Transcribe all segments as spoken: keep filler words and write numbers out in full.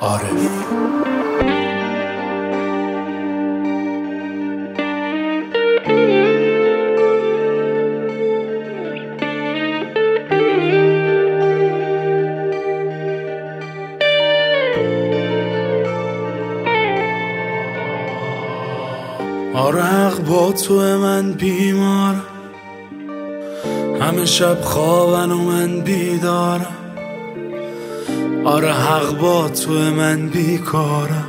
عارف. آره حق با تو من بیمارم، همه شب خوابن و من بیدارم. آره حق با تو من بیکارم،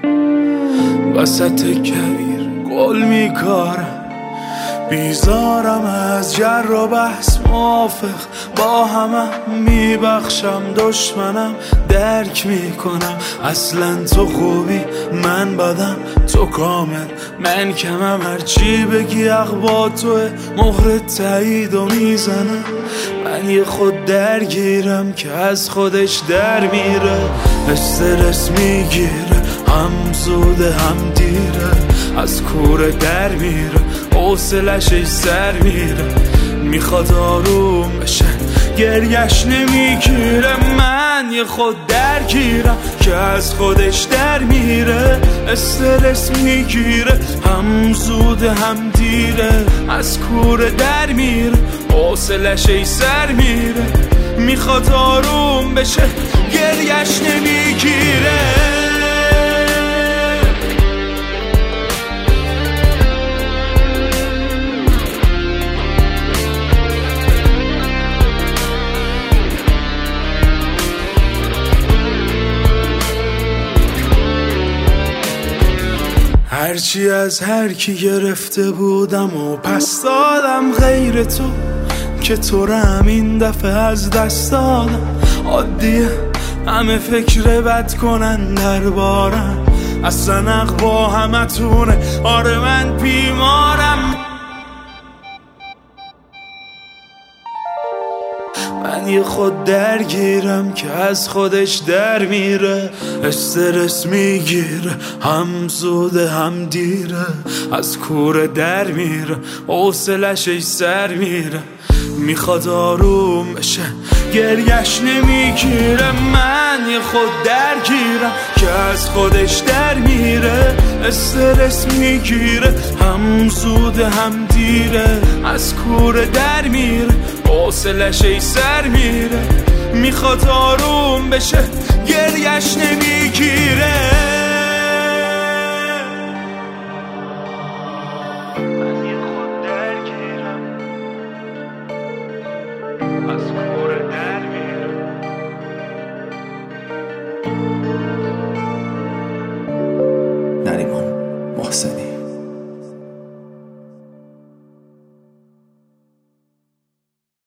وسط کویر گل میکارم. بیزارم از جر و بحث، موافق با همه میبخشم. دشمنم درک میکنم، اصلا تو خوبی من بدم، تو کامل من کمم. هرچی بگی حق با توه، مهر تایید و میزنم. من یه خود درگیرم که از خودش در میره. استرس میگیره، هم زوده هم دیره. از کوره در میره، حوصلش سر میره. میخواد آروم بشه، گریش نمیگیره. من یه خود درگیرم که از خودش در میره. استرس میگیره، هم زوده هم دیره. از کوره در میره، حوصلش سر میره. میخواد آروم بشه، گریش نمیگیره. هرچی از هر کی گرفته بودم و پس دادم غیر تو، که تو رو همین دفعه از دست دادم. عادیه همه فکر بد کنن دربارم، اصلا حق با همه تونه. آره من بیمارم، من یه خود درگیرم که از خودش در میره. استرس میگیره، هم زوده هم دیره. از کوره در میره، حوصلش سر میره. میخواد آروم بشه، گریش نمیگیره. من یه خود درگیرم که از خودش در میره. استرس میگیره، هم زوده هم دیره. از کوره در میره، حوصلش سر میره. میخواد آروم بشه، گریش نمیگیره. من یه خود درگیرم، از کوره در میره. نریمان محسنی.